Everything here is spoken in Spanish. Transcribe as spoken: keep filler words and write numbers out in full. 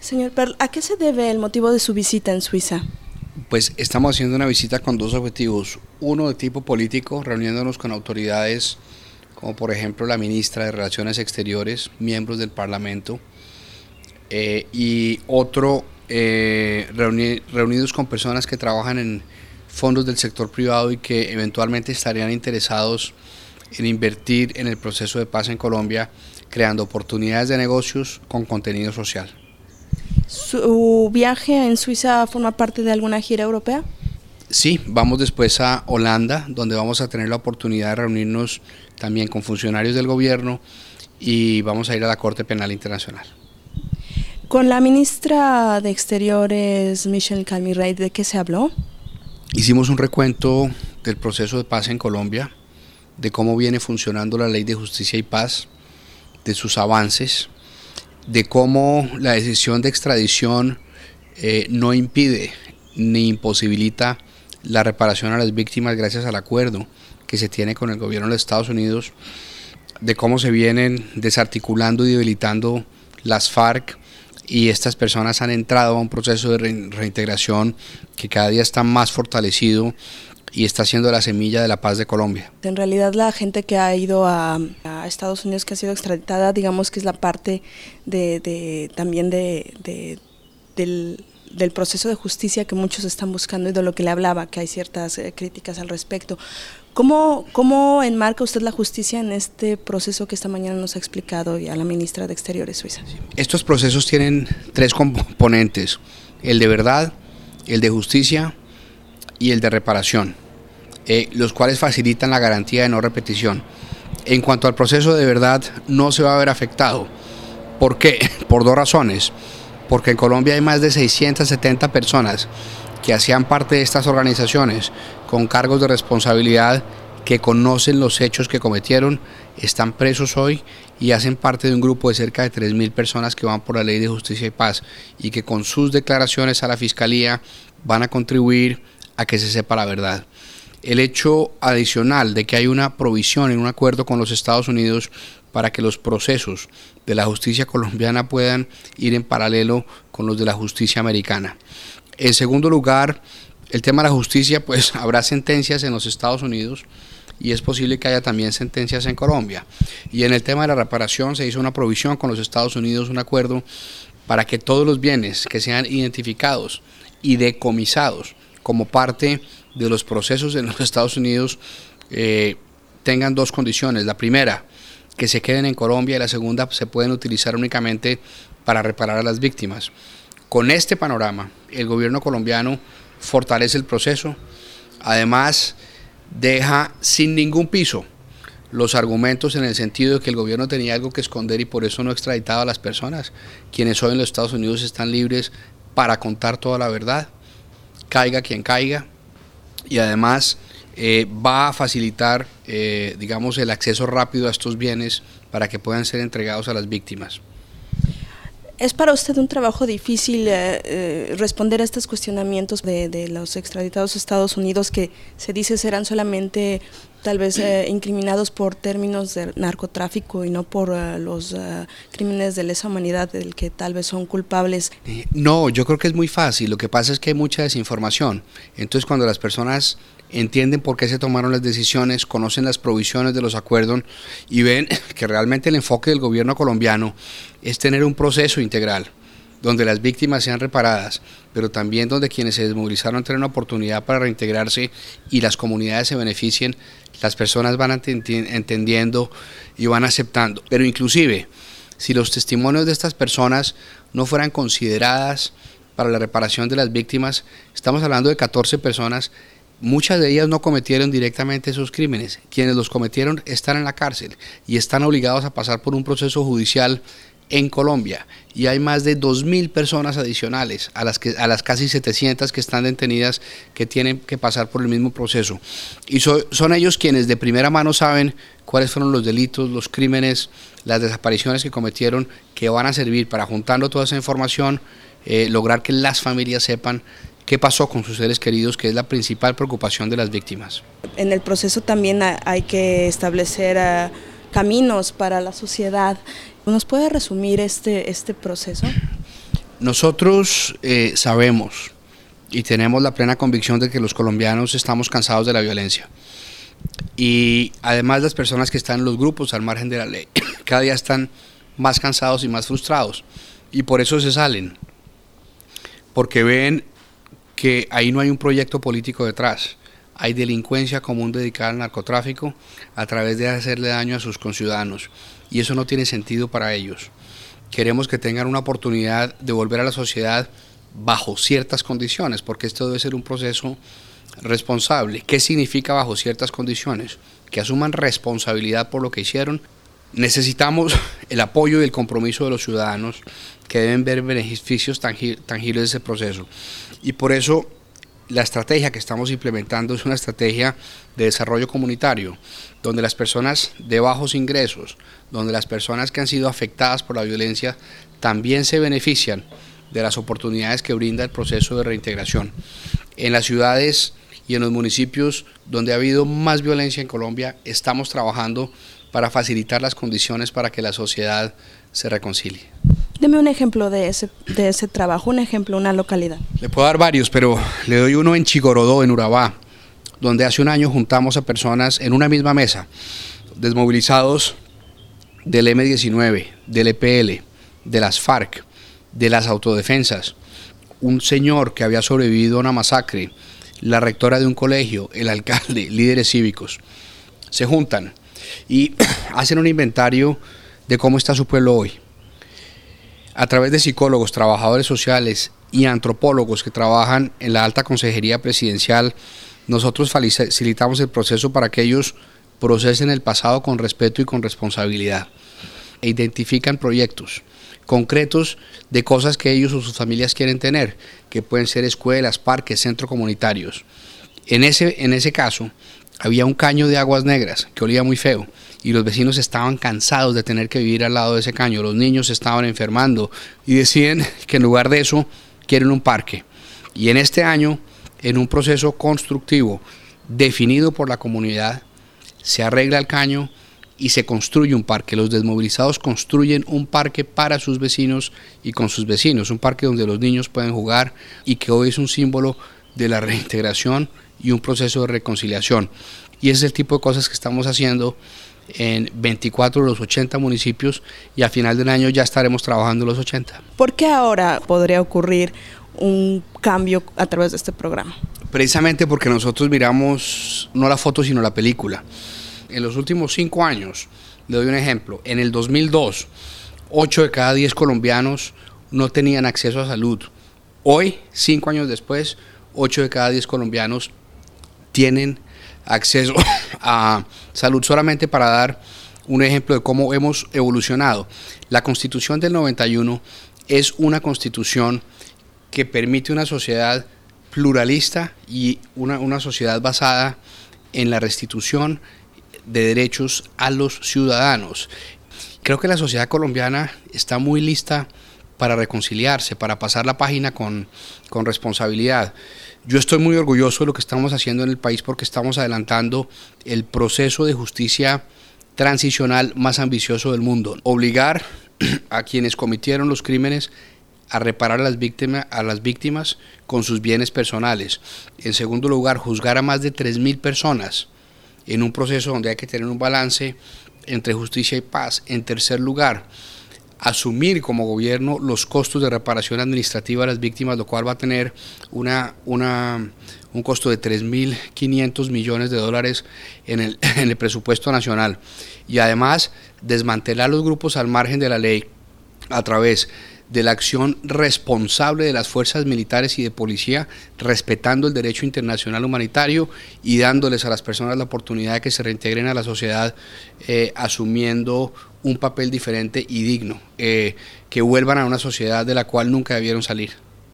Señor Perl, ¿a qué se debe el motivo de su visita en Suiza? Pues estamos haciendo una visita con dos objetivos. Uno de tipo político, reuniéndonos con autoridades como por ejemplo la ministra de Relaciones Exteriores, miembros del Parlamento, eh, y otro eh, reuni reunidos con personas que trabajan en fondos del sector privado y que eventualmente estarían interesados en invertir en el proceso de paz en Colombia, creando oportunidades de negocios con contenido social. ¿Su viaje en Suiza forma parte de alguna gira europea? Sí, vamos después a Holanda, donde vamos a tener la oportunidad de reunirnos también con funcionarios del gobierno y vamos a ir a la Corte Penal Internacional. Con la ministra de Exteriores, Michelle Calmy-Rey, ¿de qué se habló? Hicimos un recuento del proceso de paz en Colombia, de cómo viene funcionando la Ley de Justicia y Paz, de sus avances, de cómo la decisión de extradición eh, no impide ni imposibilita la reparación a las víctimas gracias al acuerdo que se tiene con el gobierno de Estados Unidos, de cómo se vienen desarticulando y debilitando las FARC y estas personas han entrado a un proceso de re reintegración que cada día está más fortalecido y está siendo la semilla de la paz de Colombia. En realidad la gente que ha ido a, a Estados Unidos, que ha sido extraditada, digamos que es la parte de, de también de, de, del, del proceso de justicia que muchos están buscando y de lo que le hablaba, que hay ciertas eh, críticas al respecto. ¿Cómo, ¿Cómo enmarca usted la justicia en este proceso que esta mañana nos ha explicado y a la ministra de Exteriores suiza? Estos procesos tienen tres componentes, el de verdad, el de justicia y el de reparación, eh, los cuales facilitan la garantía de no repetición. En cuanto al proceso de verdad, no se va a ver afectado. ¿Por qué? Por dos razones. Porque en Colombia hay más de seiscientas setenta personas que hacían parte de estas organizaciones con cargos de responsabilidad, que conocen los hechos que cometieron, están presos hoy y hacen parte de un grupo de cerca de tres mil personas que van por la Ley de Justicia y Paz y que con sus declaraciones a la Fiscalía van a contribuir a que se sepa la verdad. El hecho adicional de que hay una provisión en un acuerdo con los Estados Unidos para que los procesos de la justicia colombiana puedan ir en paralelo con los de la justicia americana. En segundo lugar, el tema de la justicia, pues habrá sentencias en los Estados Unidos y es posible que haya también sentencias en Colombia. Y en el tema de la reparación se hizo una provisión con los Estados Unidos, un acuerdo para que todos los bienes que sean identificados y decomisados como parte de los procesos en los Estados Unidos eh, tengan dos condiciones. La primera, que se queden en Colombia, y la segunda, se pueden utilizar únicamente para reparar a las víctimas. Con este panorama, el gobierno colombiano fortalece el proceso, además deja sin ningún piso los argumentos en el sentido de que el gobierno tenía algo que esconder y por eso no extraditaba a las personas, quienes hoy en los Estados Unidos están libres para contar toda la verdad, caiga quien caiga, y además eh, va a facilitar eh, digamos, el acceso rápido a estos bienes para que puedan ser entregados a las víctimas. ¿Es para usted un trabajo difícil eh, eh, responder a estos cuestionamientos de, de los extraditados a Estados Unidos que se dice serán solamente tal vez eh, incriminados por términos de narcotráfico y no por uh, los uh, crímenes de lesa humanidad del que tal vez son culpables? Eh, no, yo creo que es muy fácil. Lo que pasa es que hay mucha desinformación. Entonces cuando las personas entienden por qué se tomaron las decisiones, conocen las provisiones de los acuerdos y ven que realmente el enfoque del gobierno colombiano es tener un proceso integral donde las víctimas sean reparadas, pero también donde quienes se desmovilizaron tengan una oportunidad para reintegrarse y las comunidades se beneficien, las personas van entendiendo y van aceptando. Pero inclusive, si los testimonios de estas personas no fueran consideradas para la reparación de las víctimas, estamos hablando de catorce personas. Muchas de ellas no cometieron directamente esos crímenes. Quienes los cometieron están en la cárcel y están obligados a pasar por un proceso judicial en Colombia. Y hay más de dos mil personas adicionales a las, que, a las casi setecientas que están detenidas que tienen que pasar por el mismo proceso. Y so, son ellos quienes de primera mano saben cuáles fueron los delitos, los crímenes, las desapariciones que cometieron, que van a servir para, juntando toda esa información, eh, lograr que las familias sepan qué pasó con sus seres queridos, que es la principal preocupación de las víctimas. En el proceso también hay que establecer uh, caminos para la sociedad. ¿Nos puede resumir este, este proceso? Nosotros eh, sabemos y tenemos la plena convicción de que los colombianos estamos cansados de la violencia. Y además las personas que están en los grupos al margen de la ley cada día están más cansados y más frustrados. Y por eso se salen. Porque ven que ahí no hay un proyecto político detrás. Hay delincuencia común dedicada al narcotráfico a través de hacerle daño a sus conciudadanos. Y eso no tiene sentido para ellos. Queremos que tengan una oportunidad de volver a la sociedad bajo ciertas condiciones, porque esto debe ser un proceso responsable. ¿Qué significa bajo ciertas condiciones? Que asuman responsabilidad por lo que hicieron. Necesitamos el apoyo y el compromiso de los ciudadanos que deben ver beneficios tangibles de ese proceso. Y por eso la estrategia que estamos implementando es una estrategia de desarrollo comunitario, donde las personas de bajos ingresos, donde las personas que han sido afectadas por la violencia también se benefician de las oportunidades que brinda el proceso de reintegración. En las ciudades y en los municipios donde ha habido más violencia en Colombia, estamos trabajando para facilitar las condiciones para que la sociedad se reconcilie. Deme un ejemplo de ese, de ese trabajo, un ejemplo, una localidad. Le puedo dar varios, pero le doy uno en Chigorodó, en Urabá, donde hace un año juntamos a personas en una misma mesa, desmovilizados del eme diecinueve, del e pe ele, de las FARC, de las autodefensas, un señor que había sobrevivido a una masacre, la rectora de un colegio, el alcalde, líderes cívicos. Se juntan y hacen un inventario de cómo está su pueblo hoy. A través de psicólogos, trabajadores sociales y antropólogos que trabajan en la alta consejería presidencial, nosotros facilitamos el proceso para que ellos procesen el pasado con respeto y con responsabilidad e identifican proyectos concretos de cosas que ellos o sus familias quieren tener, que pueden ser escuelas, parques, centros comunitarios. En ese, en ese caso, había un caño de aguas negras que olía muy feo y los vecinos estaban cansados de tener que vivir al lado de ese caño, los niños se estaban enfermando y deciden que en lugar de eso quieren un parque. Y en este año, en un proceso constructivo definido por la comunidad, se arregla el caño y se construye un parque. Los desmovilizados construyen un parque para sus vecinos y con sus vecinos, un parque donde los niños pueden jugar y que hoy es un símbolo de la reintegración y un proceso de reconciliación. Y ese es el tipo de cosas que estamos haciendo en veinticuatro de los ochenta municipios y a final del año ya estaremos trabajando en los ochenta. ¿Por qué ahora podría ocurrir un cambio a través de este programa? Precisamente porque nosotros miramos no la foto sino la película. En los últimos cinco años, le doy un ejemplo, en el dos mil dos, ocho de cada diez colombianos no tenían acceso a salud. Hoy, cinco años después, ocho de cada diez colombianos tienen acceso a salud. Solamente para dar un ejemplo de cómo hemos evolucionado. La Constitución del noventa y uno es una constitución que permite una sociedad pluralista y una, una sociedad basada en la restitución de derechos a los ciudadanos. Creo que la sociedad colombiana está muy lista para reconciliarse, para pasar la página con, con responsabilidad. Yo estoy muy orgulloso de lo que estamos haciendo en el país porque estamos adelantando el proceso de justicia transicional más ambicioso del mundo. Obligar a quienes cometieron los crímenes a reparar a las víctimas, a las víctimas con sus bienes personales. En segundo lugar, juzgar a más de tres mil personas en un proceso donde hay que tener un balance entre justicia y paz. En tercer lugar, asumir como gobierno los costos de reparación administrativa a las víctimas, lo cual va a tener una, una, un costo de tres mil quinientos millones de dólares en el, en el presupuesto nacional. Y además, desmantelar los grupos al margen de la ley a través de la acción responsable de las fuerzas militares y de policía, respetando el derecho internacional humanitario y dándoles a las personas la oportunidad de que se reintegren a la sociedad eh, asumiendo un papel diferente y digno, eh, que vuelvan a una sociedad de la cual nunca debieron salir.